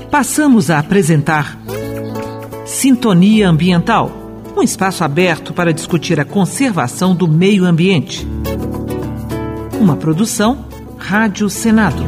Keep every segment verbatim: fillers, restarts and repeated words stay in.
Passamos a apresentar Sintonia Ambiental, um espaço aberto para discutir a conservação do meio ambiente. Uma produção Rádio Senado.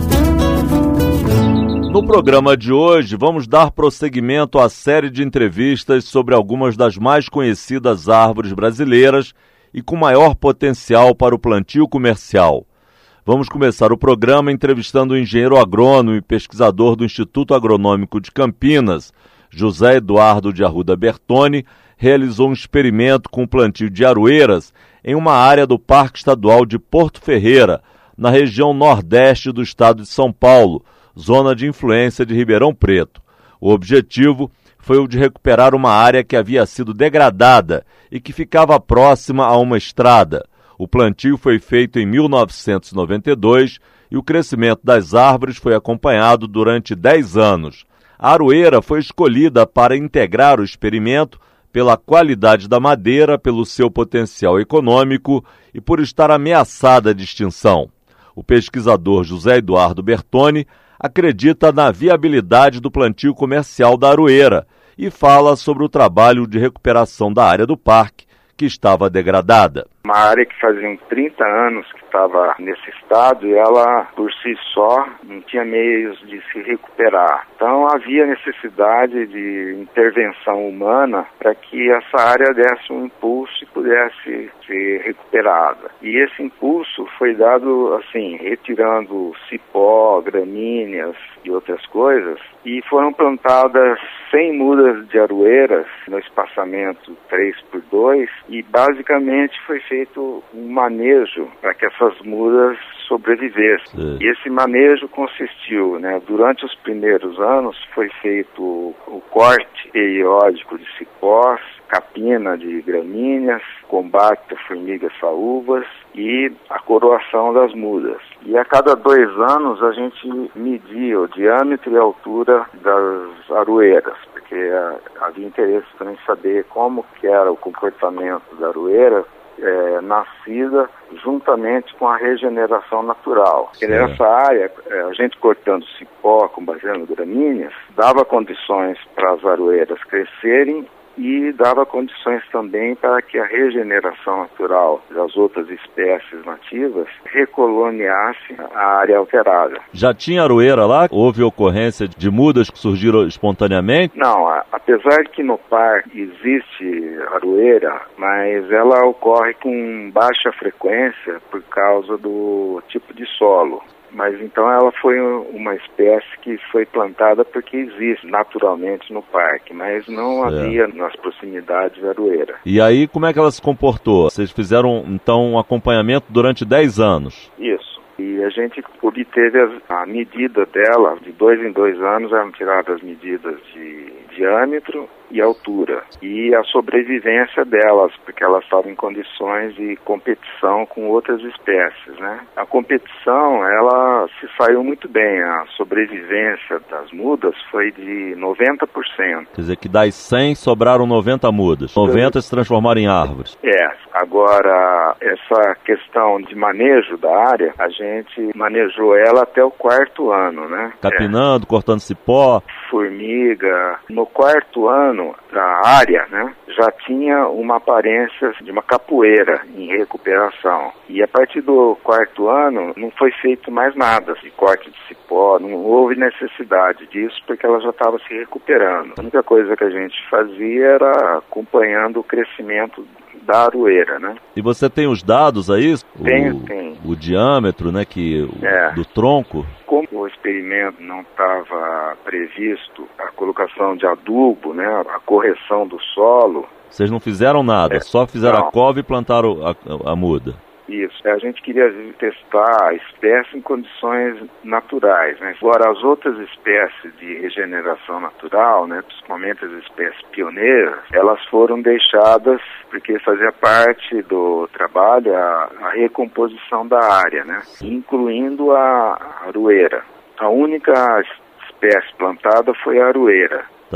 No programa de hoje, vamos dar prosseguimento à série de entrevistas sobre algumas das mais conhecidas árvores brasileiras e com maior potencial para o plantio comercial. Vamos começar o programa entrevistando o engenheiro agrônomo e pesquisador do Instituto Agronômico de Campinas, José Eduardo de Arruda Bertoni, realizou um experimento com o plantio de aroeiras em uma área do Parque Estadual de Porto Ferreira, na região nordeste do estado de São Paulo, zona de influência de Ribeirão Preto. O objetivo foi o de recuperar uma área que havia sido degradada e que ficava próxima a uma estrada. O plantio foi feito em mil novecentos e noventa e dois e o crescimento das árvores foi acompanhado durante dez anos. A aroeira foi escolhida para integrar o experimento pela qualidade da madeira, pelo seu potencial econômico e por estar ameaçada de extinção. O pesquisador José Eduardo Bertoni acredita na viabilidade do plantio comercial da aroeira e fala sobre o trabalho de recuperação da área do parque, que estava degradada. Uma área que fazia trinta anos que estava nesse estado e ela, por si só, não tinha meios de se recuperar. Então havia necessidade de intervenção humana para que essa área desse um impulso e pudesse ser recuperada. E esse impulso foi dado, assim, retirando cipó, gramíneas e outras coisas, e foram plantadas cem mudas de aroeiras no espaçamento três por dois, e basicamente foi feito um manejo para que essas mudas sobrevivessem. Sim. E esse manejo consistiu, né, durante os primeiros anos foi feito o corte periódico de cipós, capina de gramíneas, combate a formigas saúvas e a coroação das mudas. E a cada dois anos a gente media o diâmetro e a altura das aroeiras, porque havia interesse também em saber como que era o comportamento da aroeira É, nascida juntamente com a regeneração natural. Porque nessa área, é, a gente cortando cipó, combatendo gramíneas, dava condições para as aroeiras crescerem e dava condições também para que a regeneração natural das outras espécies nativas recoloniasse a área alterada. Já tinha aroeira lá? Houve ocorrência de mudas que surgiram espontaneamente? Não, a, apesar de que no parque existe aroeira, mas ela ocorre com baixa frequência por causa do tipo de solo. Mas então ela foi uma espécie que foi plantada porque existe naturalmente no parque, mas não é. havia nas proximidades de aroeira. E aí como é que ela se comportou? Vocês fizeram então um acompanhamento durante dez anos? Isso. E a gente obteve a medida dela, de dois em dois anos eram tiradas as medidas de diâmetro e altura. E a sobrevivência delas, porque elas estavam em condições de competição com outras espécies, né? A competição, ela se saiu muito bem. A sobrevivência das mudas foi de noventa por cento. Quer dizer que das cem sobraram noventa mudas. noventa se transformaram em árvores. É. Agora, essa questão de manejo da área, a gente manejou ela até o quarto ano, né? Capinando, é. cortando cipó. Formiga. No quarto ano, a área, né, já tinha uma aparência de uma capoeira em recuperação. E a partir do quarto ano, não foi feito mais nada de corte de cipó, não houve necessidade disso, porque ela já estava se recuperando. A única coisa que a gente fazia era acompanhando o crescimento da aroeira, né? E você tem os dados aí? Tem, o, tem. O diâmetro, né, que, o, é. do tronco? Como o experimento não estava previsto a colocação de adubo, né, a correção do solo... Vocês não fizeram nada, é. só fizeram não. a cova e plantaram a, a muda? Isso. A gente queria testar a espécie em condições naturais, né? Agora, as outras espécies de regeneração natural, né, principalmente as espécies pioneiras, elas foram deixadas porque fazia parte do trabalho a, a recomposição da área, né, incluindo a aroeira. A única espécie plantada foi a aroeira. Tá.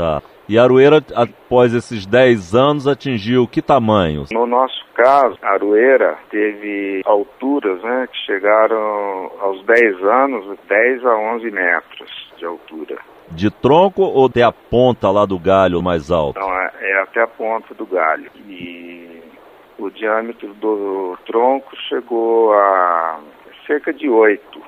E a aroeira, após esses dez anos, atingiu que tamanho? No nosso caso, a aroeira teve alturas, né, que chegaram aos dez anos, dez a onze metros de altura. De tronco ou até a ponta lá do galho mais alto? Não, é, é até a ponta do galho. E o diâmetro do tronco chegou a cerca de oito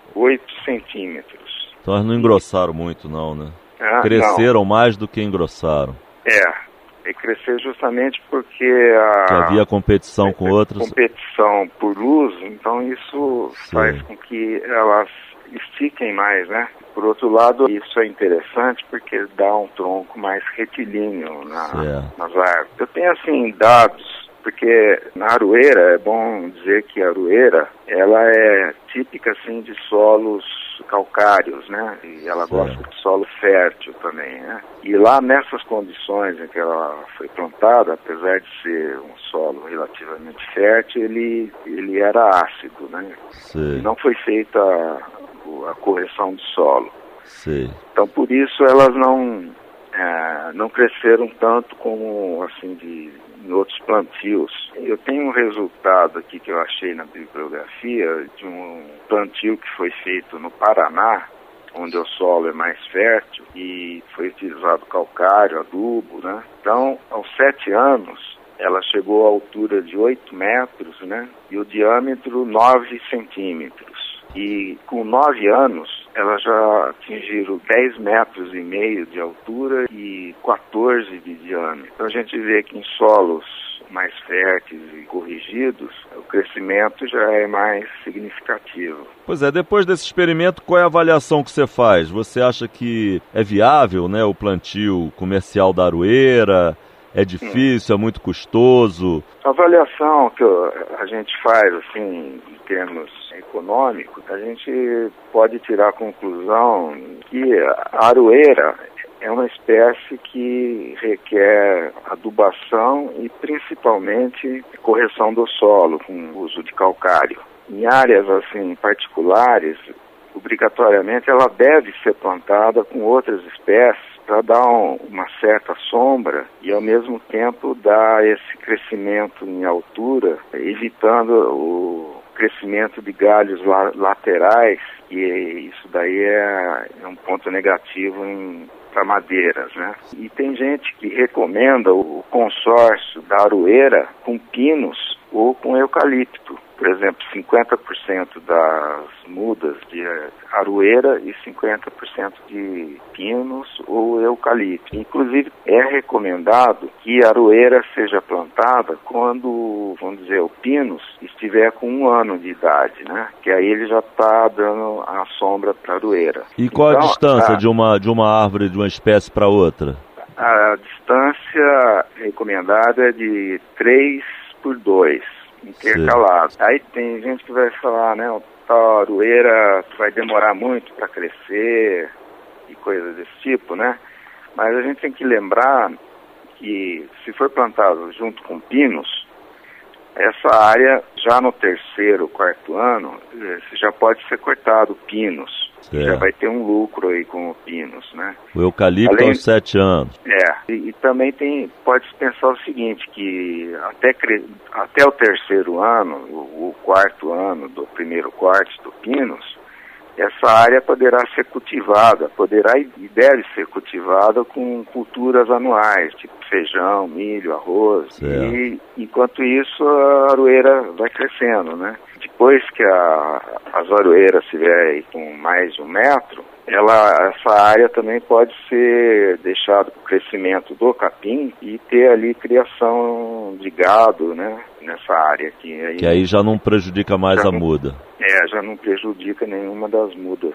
centímetros. Então elas não engrossaram muito não, né? Ah, Cresceram não. mais do que engrossaram. É, e crescer justamente porque a... Que havia competição com outras... Competição por luz, então isso Sim. faz com que elas estiquem mais, né? Por outro lado, isso é interessante porque dá um tronco mais retilíneo na, nas árvores. Eu tenho, assim, dados, porque na aroeira, é bom dizer que a aroeira, ela é típica, assim, de solos calcários, né? E ela Sim. gosta de solo fértil também, né? E lá nessas condições em que ela foi plantada, apesar de ser um solo relativamente fértil, ele, ele era ácido, né? Sim. E não foi feita a correção do solo. Sim. Então, por isso, elas não, é, não cresceram tanto como, assim, de, em outros plantios. Eu tenho um resultado aqui que eu achei na bibliografia de um plantio que foi feito no Paraná, onde o solo é mais fértil e foi utilizado calcário, adubo, né? Então, aos sete anos, ela chegou à altura de oito metros, né? E o diâmetro nove centímetros. E com nove anos, elas já atingiram dez metros e meio de altura e quatorze de diâmetro. Então a gente vê que em solos mais férteis e corrigidos, o crescimento já é mais significativo. Pois é, depois desse experimento, qual é a avaliação que você faz? Você acha que é viável, né, o plantio comercial da aroeira? É difícil, hum. é muito custoso? A avaliação que a gente faz, assim, em termos econômicos, a gente pode tirar a conclusão que a aroeira é uma espécie que requer adubação e principalmente correção do solo com o uso de calcário. Em áreas assim particulares, obrigatoriamente ela deve ser plantada com outras espécies para dar um, uma certa sombra e ao mesmo tempo dar esse crescimento em altura, evitando o crescimento de galhos la- laterais, e isso daí é, é um ponto negativo para madeiras, né? E tem gente que recomenda o consórcio da aroeira com pinos ou com eucalipto. Por exemplo, cinquenta por cento das mudas de aroeira e cinquenta por cento de pinos ou eucalipto. Inclusive, é recomendado que a aroeira seja plantada quando, vamos dizer, o pinus estiver com um ano de idade, né? Que aí ele já está dando a sombra para a aroeira. E qual então, a distância a, de, uma, de uma árvore, de uma espécie para outra? A distância recomendada é de três por dois. Intercalado. Sim. Aí tem gente que vai falar, né, a aroeira vai demorar muito para crescer e coisas desse tipo, né? Mas a gente tem que lembrar que se for plantado junto com pinos, essa área já no terceiro, quarto ano, já pode ser cortado pinos. É. Já vai ter um lucro aí com o pinos, né? O eucalipto Além... aos sete anos. É, e, e também tem, pode pensar o seguinte, que até, até o terceiro ano, o, o quarto ano do primeiro corte do pinos, essa área poderá ser cultivada, poderá e deve ser cultivada com culturas anuais, tipo feijão, milho, arroz. Certo. E enquanto isso a aroeira vai crescendo, né? Depois que a, as aroeiras estiverem com mais de um metro, ela, essa área também pode ser deixada para o crescimento do capim e ter ali criação de gado, né? Nessa área aqui. Aí, que aí já não prejudica mais a não, muda. É, já não prejudica nenhuma das mudas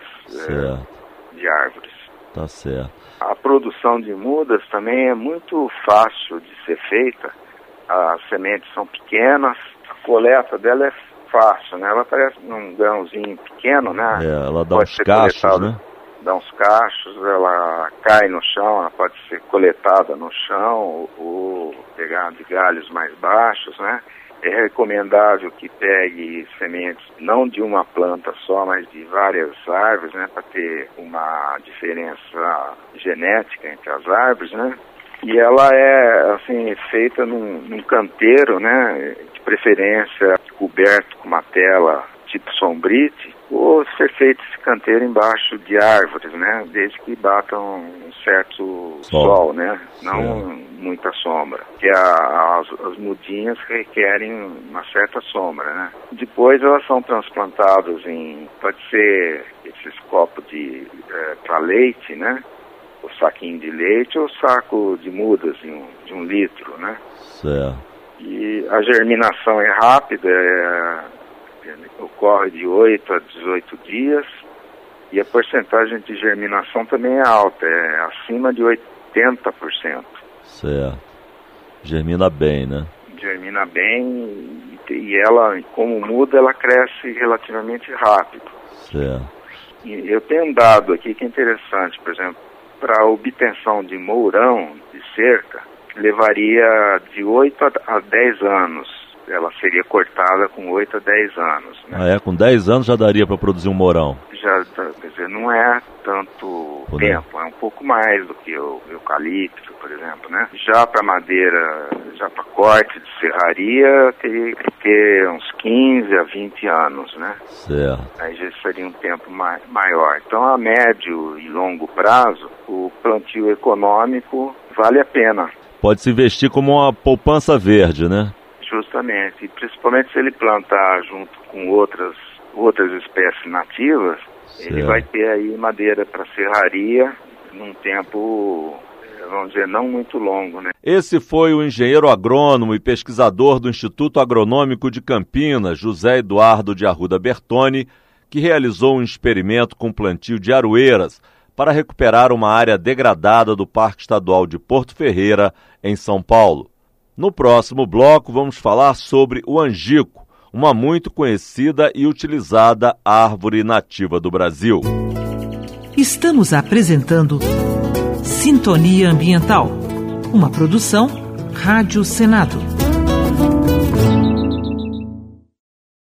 é, de árvores. Tá certo. A produção de mudas também é muito fácil de ser feita. As sementes são pequenas, a coleta dela é fácil, né? Ela parece um grãozinho pequeno, né? É, ela dá pode uns cachos, coletada, né? Dá uns cachos, ela cai no chão, ela pode ser coletada no chão ou pegar de galhos mais baixos, né? É recomendável que pegue sementes não de uma planta só, mas de várias árvores, né, para ter uma diferença genética entre as árvores, né? E ela é, assim, feita num, num canteiro, né, de preferência coberto com uma tela tipo sombrite, ou ser feito esse canteiro embaixo de árvores, né, desde que batam um certo sol, sol né, não é. muita sombra, que a, as, as mudinhas requerem uma certa sombra, né. Depois elas são transplantadas em, pode ser esses copos de é, para leite, né, o saquinho de leite ou saco de mudas de um, de um litro, né. Certo. E a germinação é rápida, é, ocorre de oito a dezoito dias, e a porcentagem de germinação também é alta, é acima de oitenta por cento. Certo. Germina bem, né? Germina bem, e ela, como muda, ela cresce relativamente rápido. Certo. E eu tenho um dado aqui que é interessante, por exemplo, para a obtenção de mourão de cerca, levaria de oito a dez anos. Ela seria cortada com oito a dez anos. Né? Ah, é? Com dez anos já daria para produzir um mourão? Já, quer dizer, não é tanto Por tempo, é um pouco mais do que o eucalipto, por exemplo, né? Já para madeira, já para corte de serraria, teria que ter uns quinze a vinte anos, né? Certo. Aí já seria um tempo mai- maior. Então, a médio e longo prazo, o plantio econômico vale a pena. Pode-se investir como uma poupança verde, né? Justamente, e principalmente se ele plantar junto com outras, outras espécies nativas, certo. Ele vai ter aí madeira para serraria num tempo, vamos dizer, não muito longo, né? Esse foi o engenheiro agrônomo e pesquisador do Instituto Agronômico de Campinas, José Eduardo de Arruda Bertoni, que realizou um experimento com plantio de aroeiras para recuperar uma área degradada do Parque Estadual de Porto Ferreira, em São Paulo. No próximo bloco, vamos falar sobre o angico, uma muito conhecida e utilizada árvore nativa do Brasil. Estamos apresentando Sintonia Ambiental, uma produção Rádio Senado.